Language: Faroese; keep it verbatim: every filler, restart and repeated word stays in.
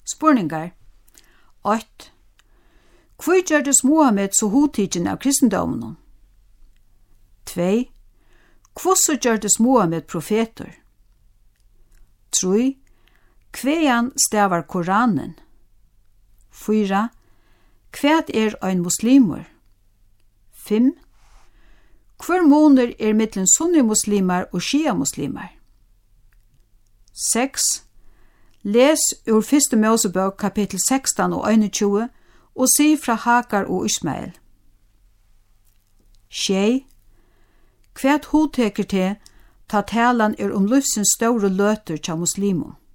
Spurningar. åtta. Hvor gjørdes Mohammed så hudtidgen av kristendommen? två. Hvordan gjørdes Mohammed profeter? tre. Hvean stavar Koranen? fyra. Hvat er ein muslimer? fem. Hvor måner er mittlen sunni-muslimar og shia-muslimar? seks. Les ur fyrste Mosebok kapittel sekstan og einogtjúgu og si fra Hagar og Ismael. sjey. Hvat hodteker til ta talan er om livsens store løter tja muslimum?